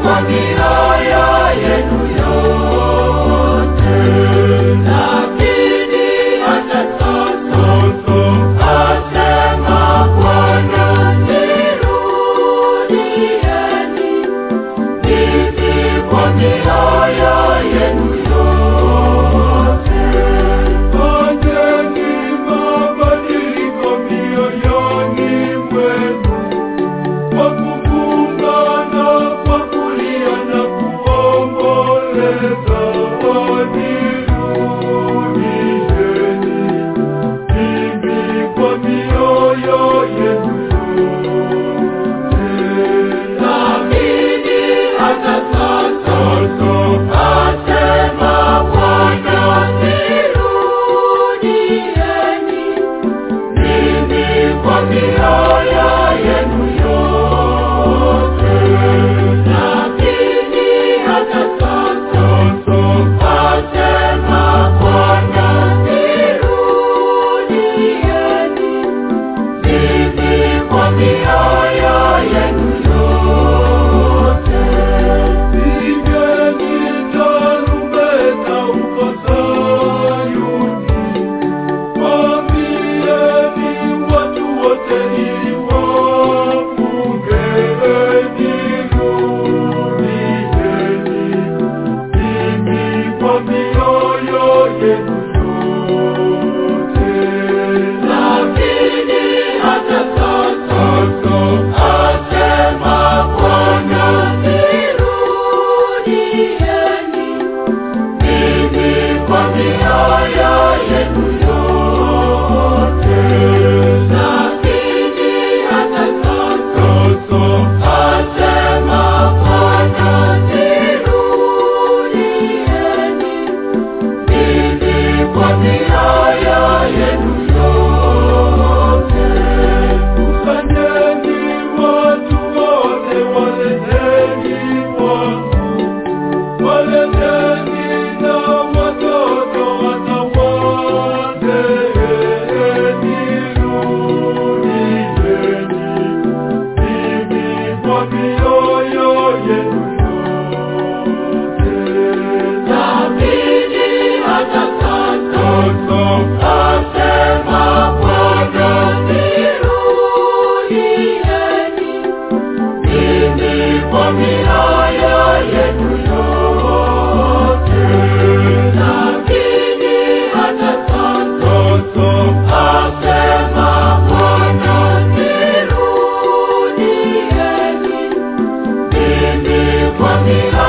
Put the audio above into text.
kwa mioyo yenu yote. Lakini hata sasa asema Bwana, nirudieni mimi kwa mioyo yenu yote. Fanyeni mabadiliko mioyoni mwenu, kwa kufunga na kwa kulia na kuomboleza. Nirudisheni mimi kwa mioyo yenu yote. Lakini hata sasa asema Bwana, nirudieni mimi kwa mioyo yenu yote. Lakini hata sasa asema Bwana, nirudieni mimi kwa mioyo yenu yote. Pigeni tarumbeta huko Sayuni, waambieni watu wote ili wafungeni. Nirudieni mimi kwa mioyo yenu yote. Lakini hata sasa asema Bwana, nirudieni mimi kwa mioyo yenu yote. Lakini hata sasa asema Bwana, nirudieni mimi kwa mioyo yenu yote. Kusanyeni watu wote, waleteni kwangu, waleteni na watoto hata wazee. Nirudieni mimi kwa mioyo yenu yote. Lakini hata sasa asema Bwana, nirudieni mimi kwa mioyo yenu yote. Lakini hata sasa asema Bwana, nirudieni mimi kwa mioyo